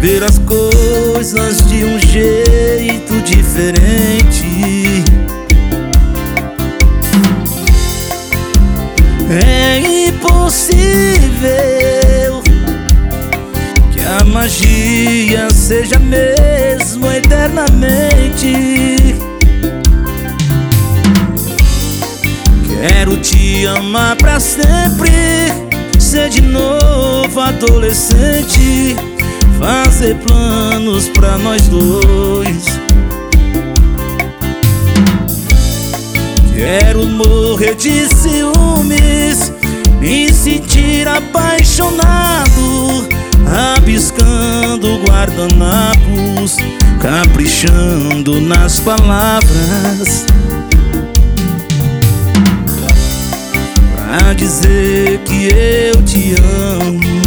ver as coisas de um jeito diferente. É impossível que a magia seja mesmo eternamente. Quero te amar pra sempre, ser de novo adolescente, fazer planos pra nós dois. Quero morrer de ciúmes, me sentir apaixonado, rabiscando guardanapos, caprichando nas palavras, pra dizer que eu te amo.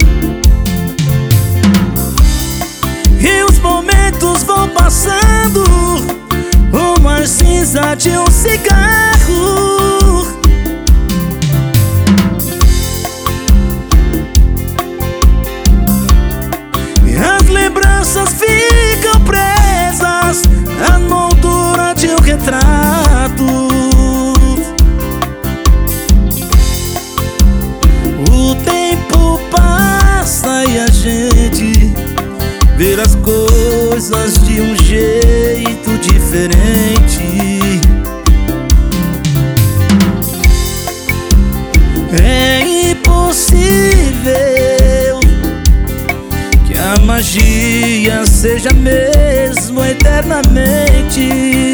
E os momentos vão passando, uma cinza de um cigarro, e as lembranças ficam presas na moldura de um retrato. O tempo passa e a gente ver as coisas de um jeito diferente. É impossível que a magia seja mesmo eternamente.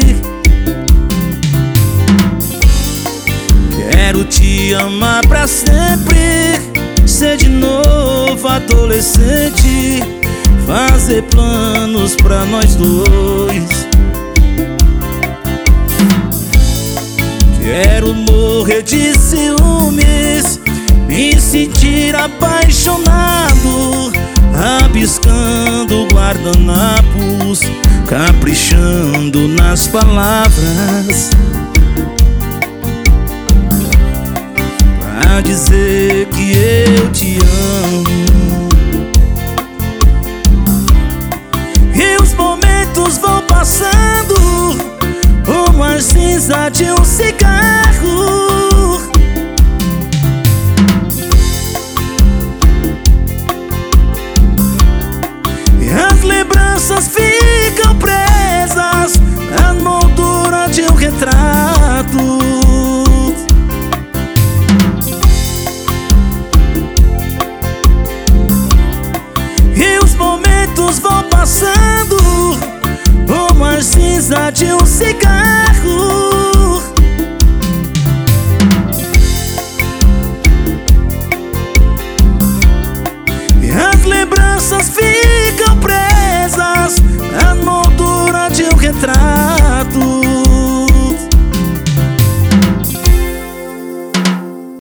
Quero te amar pra sempre, ser de novo adolescente, fazer planos pra nós dois. Quero morrer de ciúmes, me sentir apaixonado, rabiscando guardanapos, caprichando nas palavras, pra dizer que eu te amo. E os momentos vão passando, uma cinza de um cigarro, e as lembranças ficam presas na moldura de um retrato. E os momentos vão passando, uma cinza de um cigarro, e as lembranças ficam